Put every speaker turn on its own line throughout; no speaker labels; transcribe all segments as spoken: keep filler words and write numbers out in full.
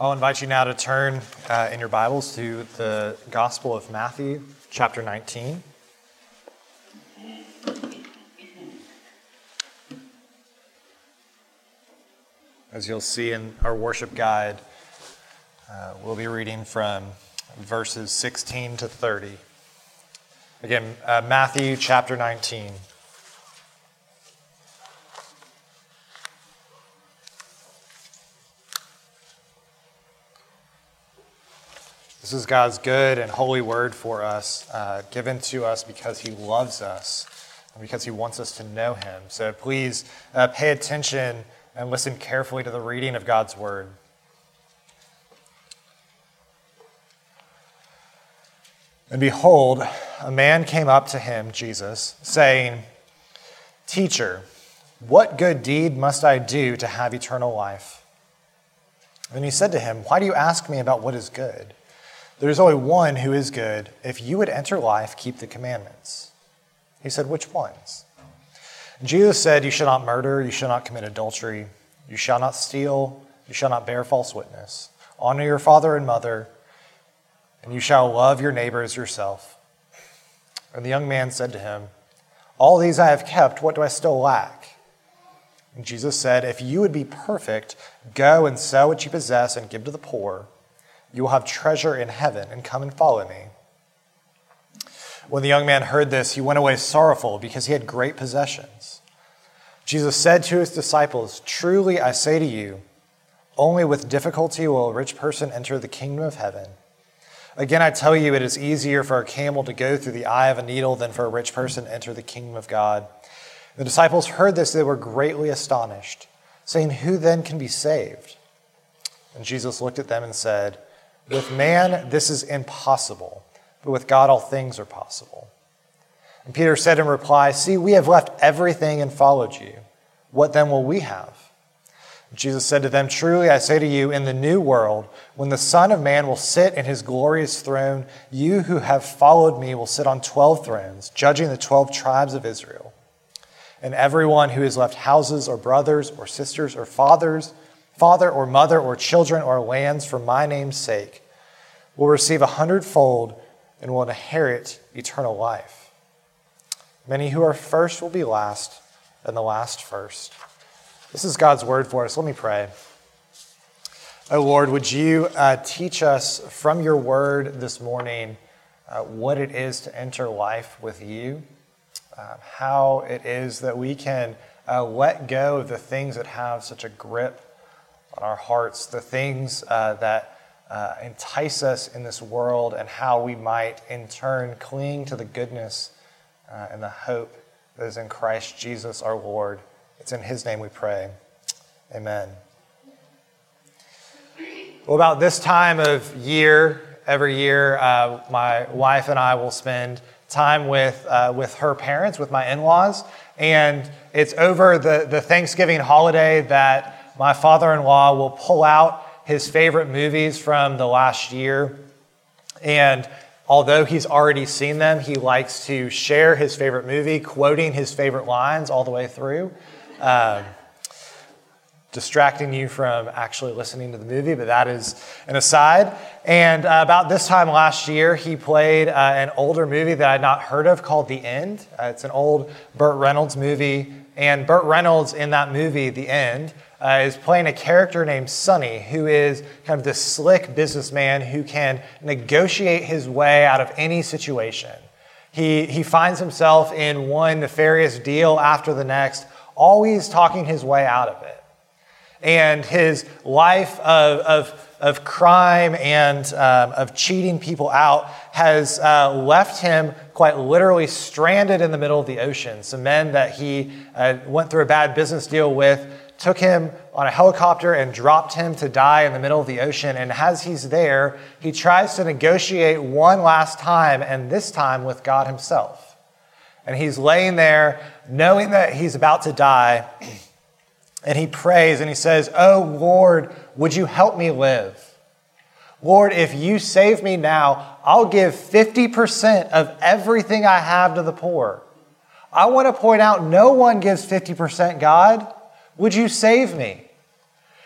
I'll invite you now to turn uh, in your Bibles to the Gospel of Matthew, chapter nineteen. As you'll see in our worship guide, uh, we'll be reading from verses sixteen to thirty. Again, uh, Matthew chapter nineteen. This is God's good and holy word for us, uh, given to us because he loves us and because he wants us to know him. So please uh, pay attention and listen carefully to the reading of God's word. And behold, a man came up to him, Jesus, saying, "Teacher, what good deed must I do to have eternal life?" And he said to him, "Why do you ask me about what is good? There is only one who is good. If you would enter life, keep the commandments." He said, "Which ones?" And Jesus said, "You shall not murder, you shall not commit adultery, you shall not steal, you shall not bear false witness. Honor your father and mother, and you shall love your neighbor as yourself." And the young man said to him, "All these I have kept, what do I still lack?" And Jesus said, "If you would be perfect, go and sell what you possess and give to the poor. You will have treasure in heaven, and come and follow me." When the young man heard this, he went away sorrowful because he had great possessions. Jesus said to his disciples, "Truly I say to you, only with difficulty will a rich person enter the kingdom of heaven. Again, I tell you, it is easier for a camel to go through the eye of a needle than for a rich person to enter the kingdom of God." The disciples heard this, they were greatly astonished, saying, "Who then can be saved?" And Jesus looked at them and said, "With man this is impossible, but with God all things are possible." And Peter said in reply, "See, we have left everything and followed you. What then will we have?" And Jesus said to them, "Truly I say to you, in the new world, when the Son of Man will sit in his glorious throne, you who have followed me will sit on twelve thrones, judging the twelve tribes of Israel. And everyone who has left houses or brothers or sisters or fathers, father or mother or children or lands for my name's sake will receive a hundredfold and will inherit eternal life. Many who are first will be last, and the last first." This is God's word for us. Let me pray. Oh Lord, would you uh, teach us from your word this morning uh, what it is to enter life with you, uh, how it is that we can uh, let go of the things that have such a grip on our hearts, the things uh, that uh, entice us in this world, and how we might in turn cling to the goodness uh, and the hope that is in Christ Jesus our Lord. It's in his name we pray. Amen. Well, about this time of year, every year, uh, my wife and I will spend time with uh, with her parents, with my in-laws, and it's over the, the Thanksgiving holiday that my father-in-law will pull out his favorite movies from the last year. And although he's already seen them, he likes to share his favorite movie, quoting his favorite lines all the way through. Um, distracting you from actually listening to the movie, but that is an aside. And uh, about this time last year, he played uh, an older movie that I'd not heard of called The End. Uh, it's an old Burt Reynolds movie. And Burt Reynolds in that movie, The End, Uh, is playing a character named Sonny, who is kind of this slick businessman who can negotiate his way out of any situation. He, he finds himself in one nefarious deal after the next, always talking his way out of it. And his life of, of, of crime and um, of cheating people out has uh, left him quite literally stranded in the middle of the ocean. Some men that he uh, went through a bad business deal with took him on a helicopter and dropped him to die in the middle of the ocean. And as he's there, he tries to negotiate one last time, and this time with God himself. And he's laying there knowing that he's about to die. And he prays and he says, "Oh Lord, would you help me live? Lord, if you save me now, I'll give fifty percent of everything I have to the poor." I want to point out, no one gives fifty percent, God. Would you save me?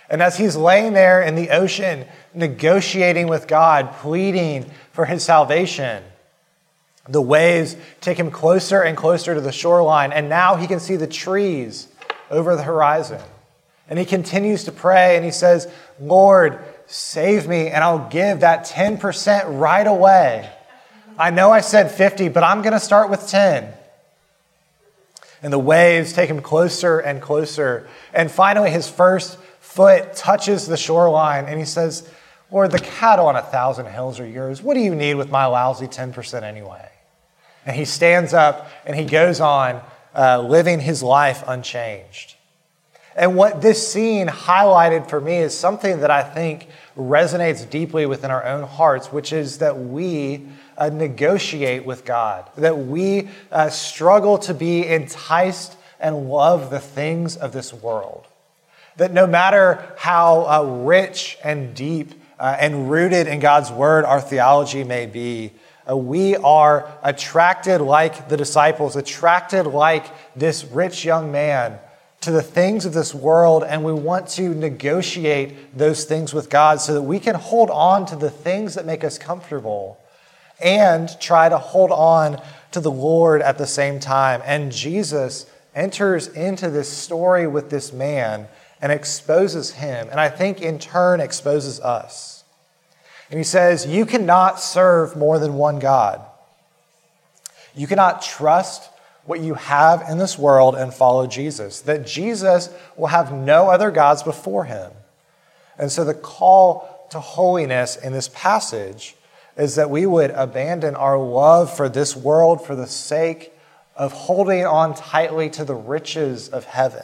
And as he's laying there in the ocean, negotiating with God, pleading for his salvation, the waves take him closer and closer to the shoreline, and now he can see the trees over the horizon. And he continues to pray, and he says, Lord, save me, and I'll give that ten percent right away. I know I said fifty, but I'm going to start with ten. And the waves take him closer and closer. And finally, his first foot touches the shoreline, and he says, Lord, the cattle on a thousand hills are yours. What do you need with my lousy ten percent anyway? And he stands up, and he goes on uh, living his life unchanged. And what this scene highlighted for me is something that I think resonates deeply within our own hearts, which is that we uh, negotiate with God, that we uh, struggle to be enticed and love the things of this world. That no matter how uh, rich and deep uh, and rooted in God's word our theology may be, uh, we are attracted like the disciples, attracted like this rich young man to the things of this world, and we want to negotiate those things with God so that we can hold on to the things that make us comfortable and try to hold on to the Lord at the same time. And Jesus enters into this story with this man and exposes him, and I think in turn exposes us. And he says, you cannot serve more than one God. You cannot trust what you have in this world and follow Jesus, that Jesus will have no other gods before him. And so the call to holiness in this passage is that we would abandon our love for this world for the sake of holding on tightly to the riches of heaven.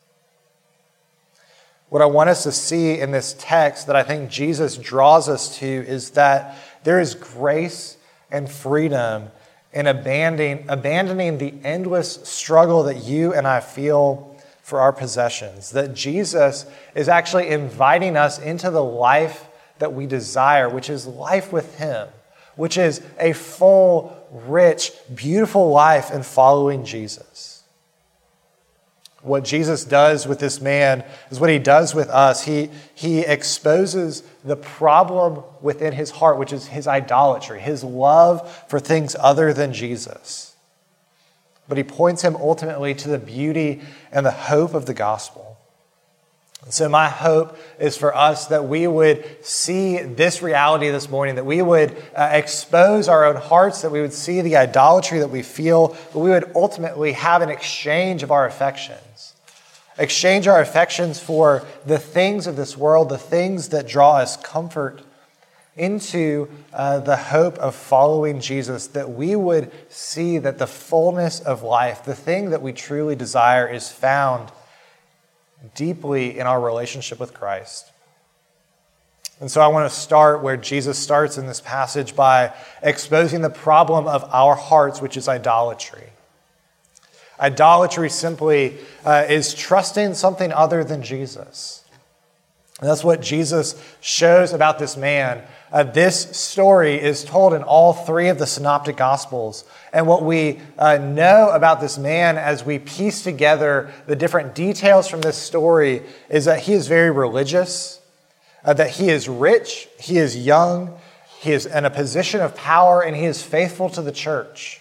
What I want us to see in this text that I think Jesus draws us to is that there is grace and freedom in abandoning, abandoning the endless struggle that you and I feel for our possessions. That Jesus is actually inviting us into the life that we desire, which is life with him, which is a full, rich, beautiful life in following Jesus. What Jesus does with this man is what he does with us. He, he exposes the problem within his heart, which is his idolatry, his love for things other than Jesus. But he points him ultimately to the beauty and the hope of the gospel. And so my hope is for us that we would see this reality this morning, that we would uh, expose our own hearts, that we would see the idolatry that we feel, but we would ultimately have an exchange of our affections. Exchange our affections for the things of this world, the things that draw us comfort, into uh, the hope of following Jesus, that we would see that the fullness of life, the thing that we truly desire, is found deeply in our relationship with Christ. And so I want to start where Jesus starts in this passage by exposing the problem of our hearts, which is idolatry. Idolatry simply uh, is trusting something other than Jesus. And that's what Jesus shows about this man. Uh, this story is told in all three of the synoptic gospels. And what we uh, know about this man as we piece together the different details from this story is that he is very religious, uh, that he is rich, he is young, he is in a position of power, and he is faithful to the church.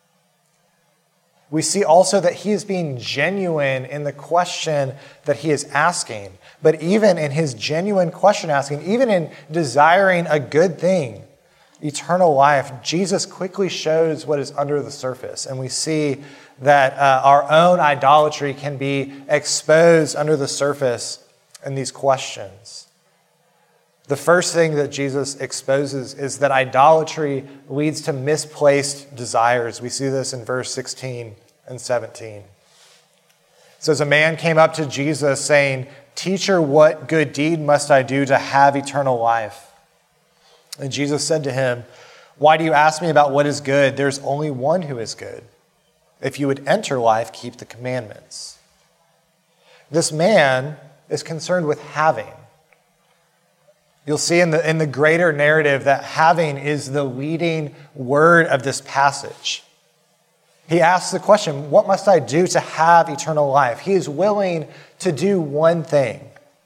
We see also that he is being genuine in the question that he is asking. But even in his genuine question asking, even in desiring a good thing, eternal life, Jesus quickly shows what is under the surface. And we see that uh, our own idolatry can be exposed under the surface in these questions. The first thing that Jesus exposes is that idolatry leads to misplaced desires. We see this in verse sixteen and seventeen. It says, a man came up to Jesus saying, "Teacher, what good deed must I do to have eternal life?" And Jesus said to him, "Why do you ask me about what is good? There's only one who is good. If you would enter life, keep the commandments." This man is concerned with having. You'll see in the, in the greater narrative that having is the leading word of this passage. He asks the question, what must I do to have eternal life? He is willing to do one thing.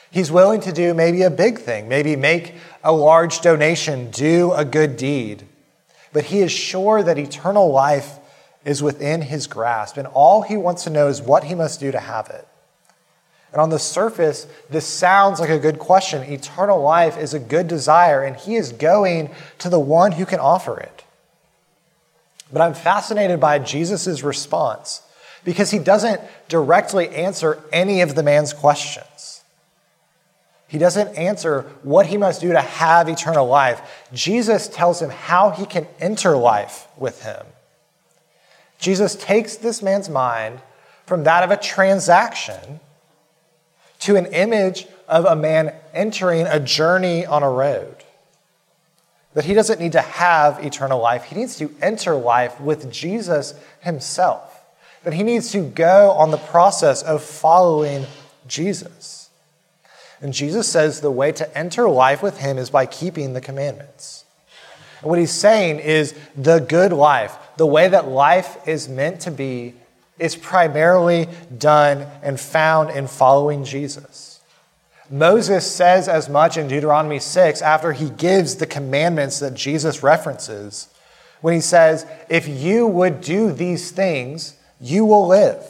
He's willing to do maybe a big thing, maybe make a large donation, do a good deed. But he is sure that eternal life is within his grasp, and all he wants to know is what he must do to have it. And on the surface, this sounds like a good question. Eternal life is a good desire, and he is going to the one who can offer it. But I'm fascinated by Jesus' response because he doesn't directly answer any of the man's questions. He doesn't answer what he must do to have eternal life. Jesus tells him how he can enter life with him. Jesus takes this man's mind from that of a transaction to an image of a man entering a journey on a road. That he doesn't need to have eternal life. He needs to enter life with Jesus himself. That he needs to go on the process of following Jesus. And Jesus says the way to enter life with him is by keeping the commandments. And what he's saying is the good life, the way that life is meant to be, is primarily done and found in following Jesus. Moses says as much in Deuteronomy six after he gives the commandments that Jesus references, when he says, if you would do these things, you will live.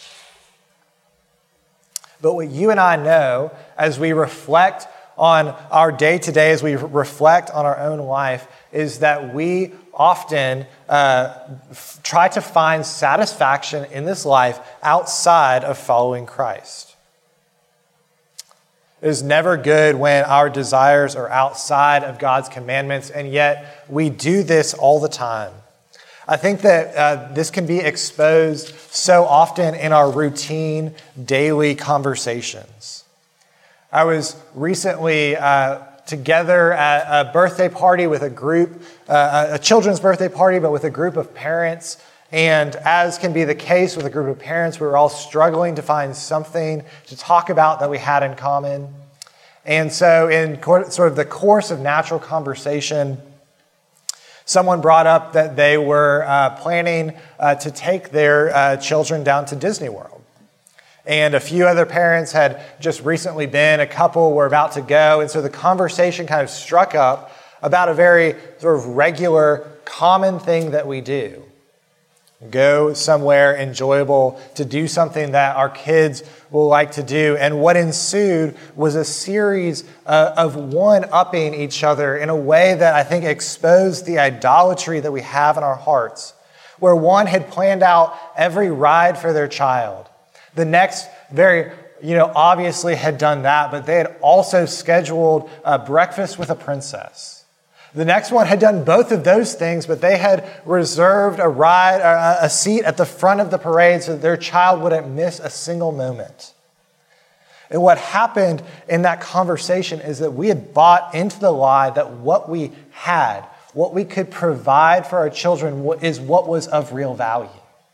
But what you and I know as we reflect on our day-to-day, as we reflect on our own life, is that we often uh, f- try to find satisfaction in this life outside of following Christ. It is never good when our desires are outside of God's commandments, and yet we do this all the time. I think that uh, this can be exposed so often in our routine, daily conversations. I was recently uh, together at a birthday party with a group, uh, a children's birthday party, but with a group of parents. And as can be the case with a group of parents, we were all struggling to find something to talk about that we had in common. And so in sort of the course of natural conversation, someone brought up that they were uh, planning uh, to take their uh, children down to Disney World. And a few other parents had just recently been, a couple were about to go. And so the conversation kind of struck up about a very sort of regular, common thing that we do. Go somewhere enjoyable to do something that our kids will like to do. And what ensued was a series uh, of one-upping each other in a way that I think exposed the idolatry that we have in our hearts, where one had planned out every ride for their child. The next very, you know, obviously had done that, but they had also scheduled a breakfast with a princess. The next one had done both of those things, but they had reserved a ride, a seat at the front of the parade so that their child wouldn't miss a single moment. And what happened in that conversation is that we had bought into the lie that what we had, what we could provide for our children is what was of real value.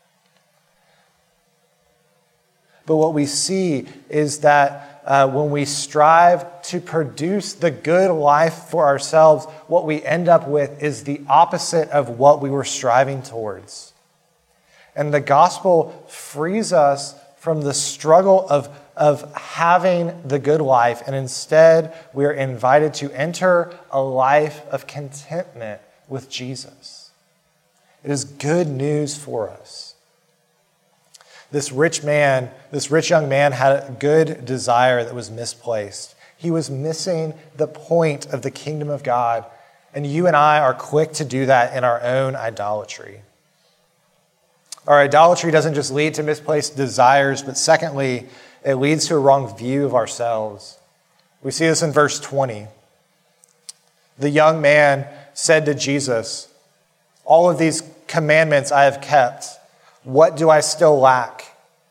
But what we see is that uh, when we strive to produce the good life for ourselves, what we end up with is the opposite of what we were striving towards. And the gospel frees us from the struggle of, of having the good life, and instead we are invited to enter a life of contentment with Jesus. It is good news for us. This rich man, this rich young man had a good desire that was misplaced. He was missing the point of the kingdom of God, and you and I are quick to do that in our own idolatry. Our idolatry doesn't just lead to misplaced desires, but secondly, it leads to a wrong view of ourselves. We see this in verse twenty. The young man said to Jesus, "All of these commandments I have kept. What do I still lack?"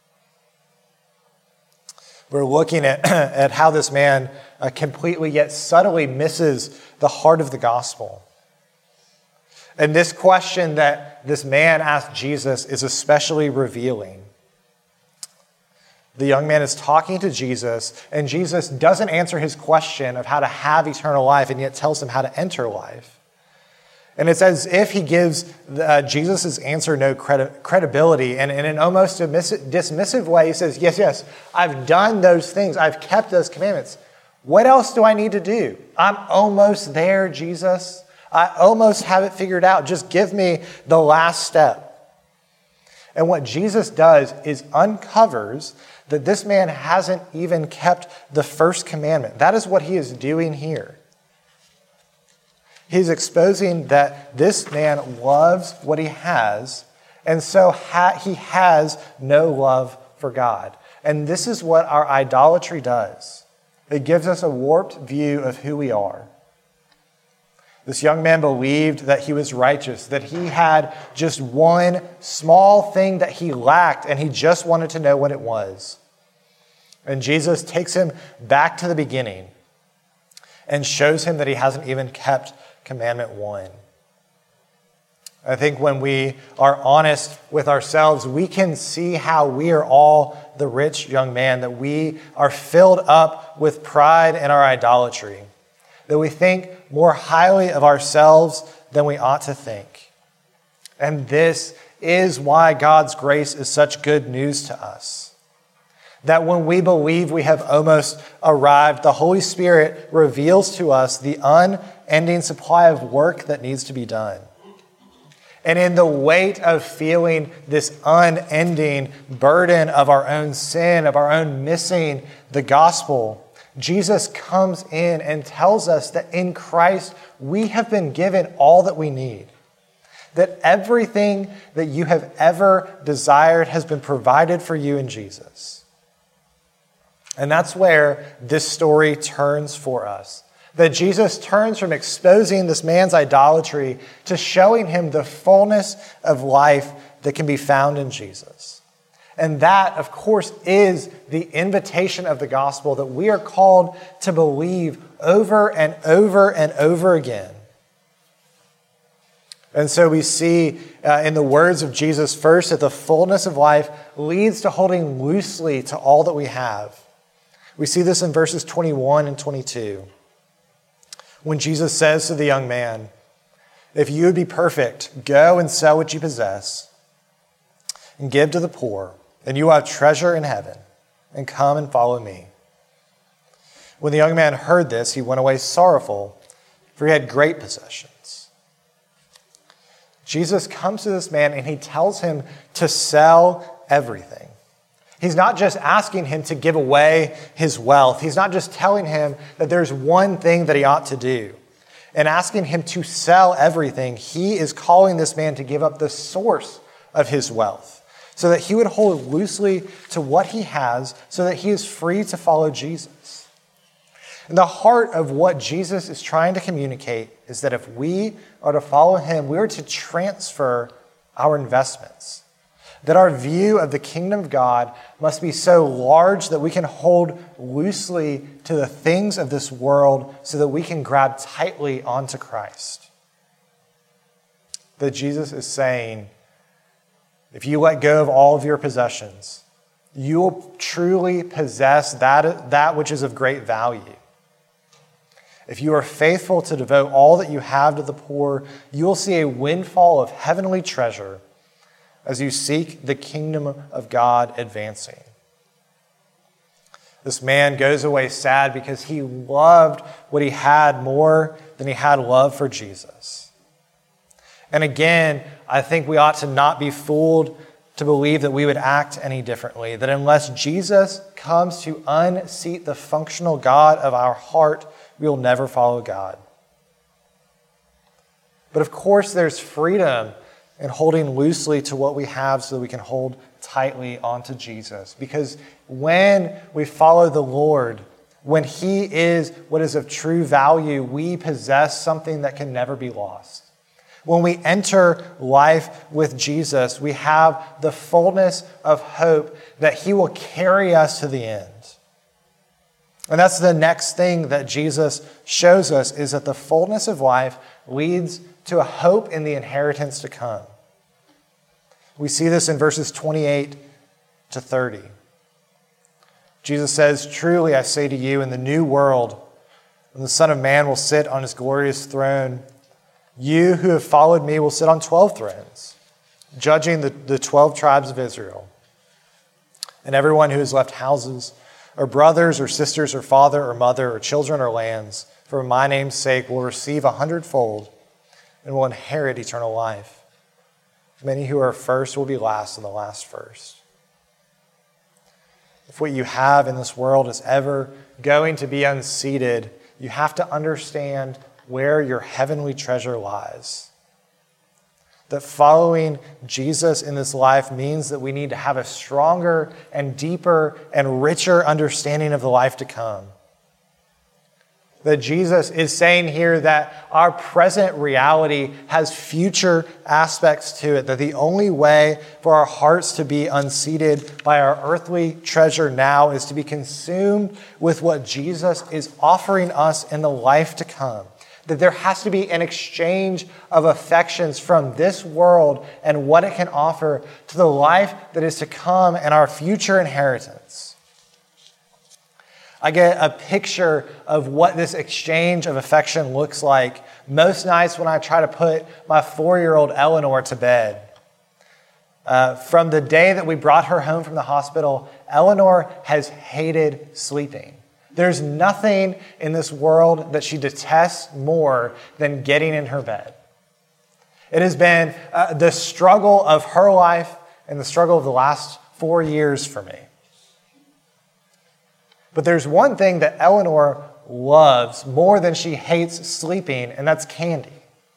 We're looking at, at how this man uh, completely yet subtly misses the heart of the gospel. And this question that this man asked Jesus is especially revealing. The young man is talking to Jesus, and Jesus doesn't answer his question of how to have eternal life, and yet tells him how to enter life. And it's as if he gives uh, Jesus' answer no credi- credibility. And, and in almost a mis- dismissive way, he says, yes, yes, I've done those things. I've kept those commandments. What else do I need to do? I'm almost there, Jesus. I almost have it figured out. Just give me the last step. And what Jesus does is uncovers that this man hasn't even kept the first commandment. That is what he is doing here. He's exposing that this man loves what he has, and so ha- he has no love for God. And this is what our idolatry does. It gives us a warped view of who we are. This young man believed that he was righteous, that he had just one small thing that he lacked, and he just wanted to know what it was. And Jesus takes him back to the beginning and shows him that he hasn't even kept commandment one. I think when we are honest with ourselves, we can see how we are all the rich young man, that we are filled up with pride in our idolatry, that we think more highly of ourselves than we ought to think. And this is why God's grace is such good news to us. That when we believe we have almost arrived, the Holy Spirit reveals to us the unending supply of work that needs to be done. And in the weight of feeling this unending burden of our own sin, of our own missing the gospel, Jesus comes in and tells us that in Christ we have been given all that we need. That everything that you have ever desired has been provided for you in Jesus. And that's where this story turns for us. That Jesus turns from exposing this man's idolatry to showing him the fullness of life that can be found in Jesus. And that, of course, is the invitation of the gospel that we are called to believe over and over and over again. And so we see uh, in the words of Jesus first that the fullness of life leads to holding loosely to all that we have. We see this in verses twenty-one and twenty-two. When Jesus says to the young man, "If you would be perfect, go and sell what you possess and give to the poor, and you will have treasure in heaven, and come and follow me." When the young man heard this, he went away sorrowful, for he had great possessions. Jesus comes to this man and he tells him to sell everything. He's not just asking him to give away his wealth. He's not just telling him that there's one thing that he ought to do. And asking him to sell everything, he is calling this man to give up the source of his wealth so that he would hold loosely to what he has so that he is free to follow Jesus. And the heart of what Jesus is trying to communicate is that if we are to follow him, we are to transfer our investments. That our view of the kingdom of God must be so large that we can hold loosely to the things of this world so that we can grab tightly onto Christ. That Jesus is saying, if you let go of all of your possessions, you will truly possess that, that which is of great value. If you are faithful to devote all that you have to the poor, you will see a windfall of heavenly treasure as you seek the kingdom of God advancing. This man goes away sad because he loved what he had more than he had love for Jesus. And again, I think we ought to not be fooled to believe that we would act any differently, that unless Jesus comes to unseat the functional God of our heart, we will never follow God. But of course, there's freedom and holding loosely to what we have so that we can hold tightly onto Jesus. Because when we follow the Lord, when he is what is of true value, we possess something that can never be lost. When we enter life with Jesus, we have the fullness of hope that he will carry us to the end. And that's the next thing that Jesus shows us, is that the fullness of life leads to a hope in the inheritance to come. We see this in verses twenty-eight to thirty. Jesus says, "Truly I say to you, in the new world, when the Son of Man will sit on his glorious throne, you who have followed me will sit on twelve thrones, judging the, the twelve tribes of Israel. And everyone who has left houses, or brothers or sisters or father or mother or children or lands, for my name's sake, will receive a hundredfold and will inherit eternal life. Many who are first will be last, and the last first. If what you have in this world is ever going to be unseated, you have to understand where your heavenly treasure lies. That following Jesus in this life means that we need to have a stronger and deeper and richer understanding of the life to come. That Jesus is saying here that our present reality has future aspects to it, that the only way for our hearts to be unseated by our earthly treasure now is to be consumed with what Jesus is offering us in the life to come. That there has to be an exchange of affections from this world and what it can offer to the life that is to come and our future inheritance. I get a picture of what this exchange of affection looks like most nights when I try to put my four-year-old Eleanor to bed. Uh, from the day that we brought her home from the hospital, Eleanor has hated sleeping. There's nothing in this world that she detests more than getting in her bed. It has been uh, the struggle of her life and the struggle of the last four years for me. But there's one thing that Eleanor loves more than she hates sleeping, and that's candy.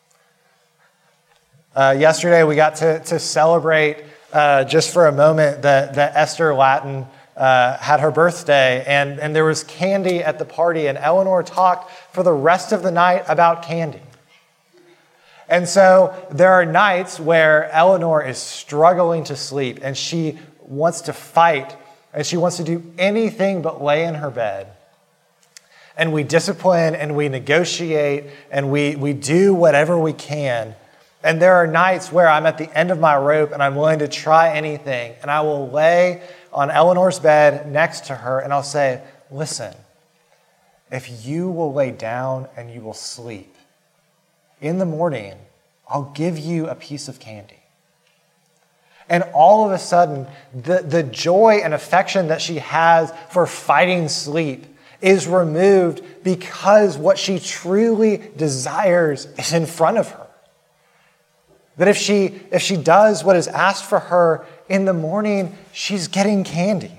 Uh, yesterday, we got to, to celebrate uh, just for a moment that, that Esther Latin uh, had her birthday, and, and there was candy at the party, and Eleanor talked for the rest of the night about candy. And so there are nights where Eleanor is struggling to sleep, and she wants to fight, and she wants to do anything but lay in her bed. And we discipline and we negotiate and we, we do whatever we can. And there are nights where I'm at the end of my rope and I'm willing to try anything. And I will lay on Eleanor's bed next to her and I'll say, listen, if you will lay down and you will sleep, in the morning, I'll give you a piece of candy. And all of a sudden, the, the joy and affection that she has for fighting sleep is removed because what she truly desires is in front of her. That if she, if she does what is asked for her in the morning, she's getting candy.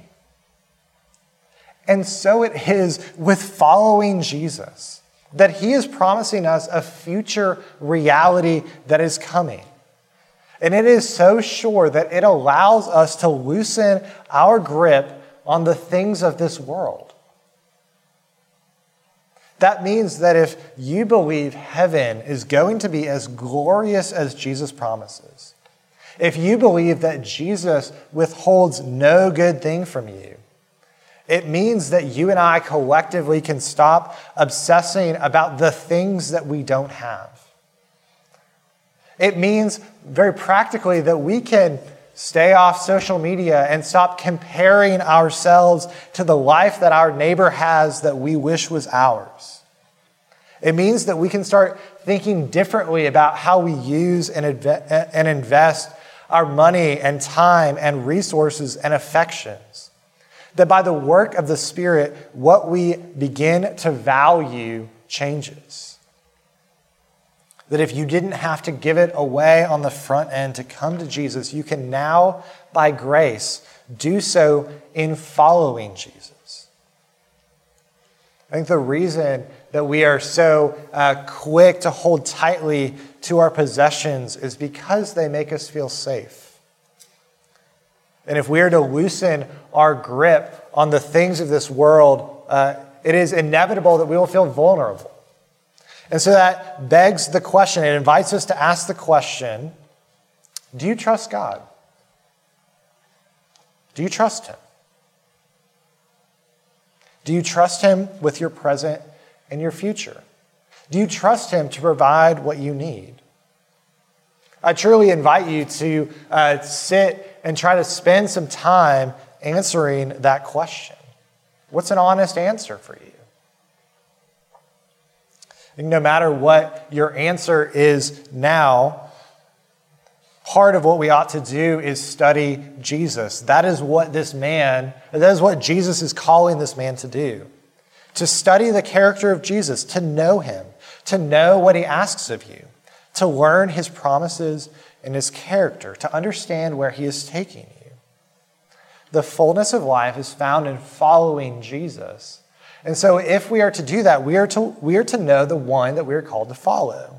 And so it is with following Jesus, that he is promising us a future reality that is coming. And it is so sure that it allows us to loosen our grip on the things of this world. That means that if you believe heaven is going to be as glorious as Jesus promises, if you believe that Jesus withholds no good thing from you, it means that you and I collectively can stop obsessing about the things that we don't have. It means very practically that we can stay off social media and stop comparing ourselves to the life that our neighbor has that we wish was ours. It means that we can start thinking differently about how we use and invest our money and time and resources and affections. That by the work of the Spirit, what we begin to value changes. That if you didn't have to give it away on the front end to come to Jesus, you can now, by grace, do so in following Jesus. I think the reason that we are so uh, quick to hold tightly to our possessions is because they make us feel safe. And if we are to loosen our grip on the things of this world, uh, it is inevitable that we will feel vulnerable. And so that begs the question, it invites us to ask the question, do you trust God? Do you trust him? Do you trust him with your present and your future? Do you trust him to provide what you need? I truly invite you to uh, sit and try to spend some time answering that question. What's an honest answer for you? No matter what your answer is now, part of what we ought to do is study Jesus. That is what this man, that is what Jesus is calling this man to do. To study the character of Jesus, to know him, to know what he asks of you, to learn his promises and his character, to understand where he is taking you. The fullness of life is found in following Jesus. And so if we are to do that, we are to, we are to know the one that we are called to follow.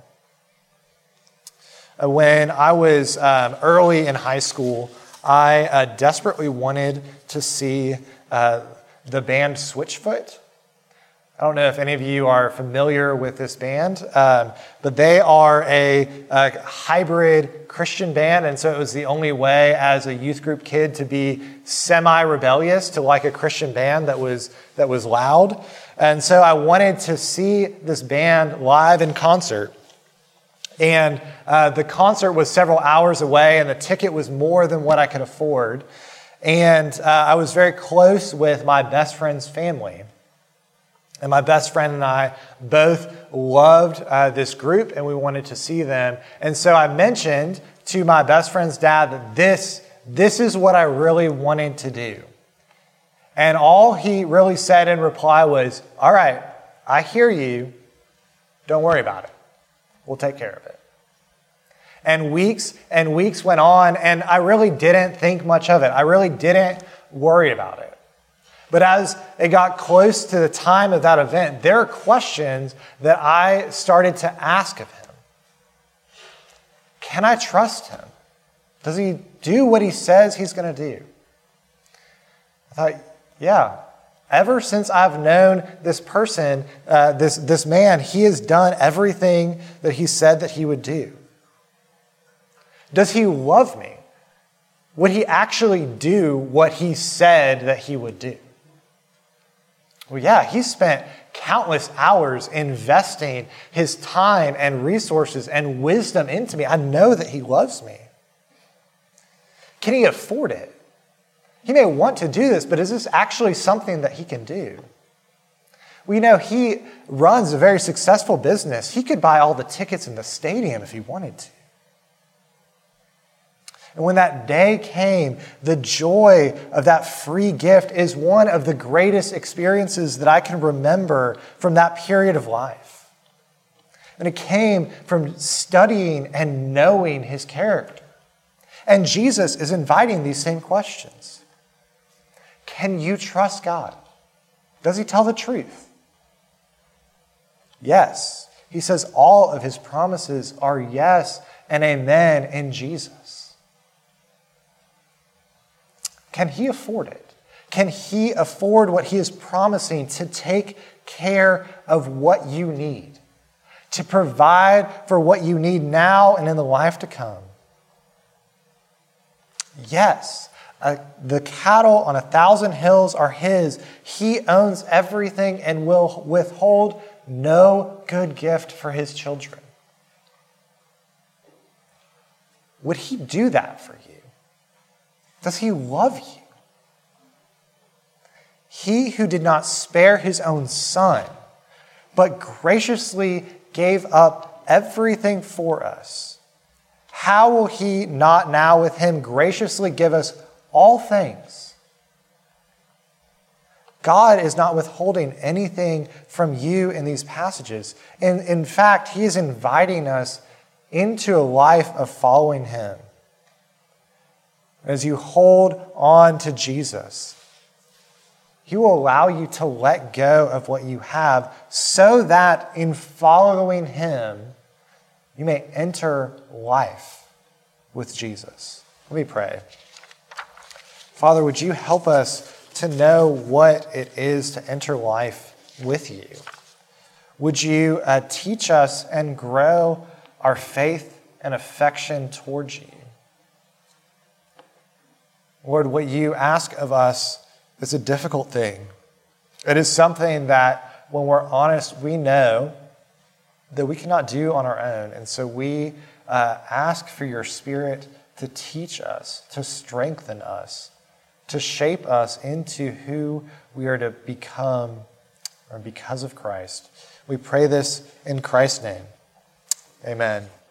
When I was um, early in high school, I uh, desperately wanted to see uh, the band Switchfoot. I don't know if any of you are familiar with this band, um, but they are a, a hybrid Christian band, and so it was the only way as a youth group kid to be semi-rebellious to like a Christian band that was that was loud. And so I wanted to see this band live in concert. And uh, the concert was several hours away, and the ticket was more than what I could afford. And uh, I was very close with my best friend's family. And my best friend and I both loved uh, this group, and we wanted to see them. And so I mentioned to my best friend's dad that this, this is what I really wanted to do. And all he really said in reply was, "All right, I hear you. Don't worry about it. We'll take care of it." And weeks and weeks went on, and I really didn't think much of it. I really didn't worry about it. But as it got close to the time of that event, there are questions that I started to ask of him. Can I trust him? Does he do what he says he's going to do? I thought, yeah. Ever since I've known this person, uh, this, this man, he has done everything that he said that he would do. Does he love me? Would he actually do what he said that he would do? Well, yeah, he spent countless hours investing his time and resources and wisdom into me. I know that he loves me. Can he afford it? He may want to do this, but is this actually something that he can do? We know he runs a very successful business. He could buy all the tickets in the stadium if he wanted to. And when that day came, the joy of that free gift is one of the greatest experiences that I can remember from that period of life. And it came from studying and knowing his character. And Jesus is inviting these same questions. Can you trust God? Does he tell the truth? Yes. He says all of his promises are yes and amen in Jesus. Can he afford it? Can he afford what he is promising to take care of what you need? To provide for what you need now and in the life to come? Yes. Uh, the cattle on a thousand hills are his. He owns everything and will withhold no good gift for his children. Would he do that for you? Does he love you? He who did not spare his own son, but graciously gave up everything for us, how will he not now with him graciously give us all things? God is not withholding anything from you in these passages. And in fact, he is inviting us into a life of following him. As you hold on to Jesus, he will allow you to let go of what you have so that in following him, you may enter life with Jesus. Let me pray. Father, would you help us to know what it is to enter life with you? Would you uh, teach us and grow our faith and affection towards you? Lord, what you ask of us is a difficult thing. It is something that, when we're honest, we know that we cannot do on our own. And so we uh, ask for your Spirit to teach us, to strengthen us, to shape us into who we are to become or because of Christ. We pray this in Christ's name. Amen.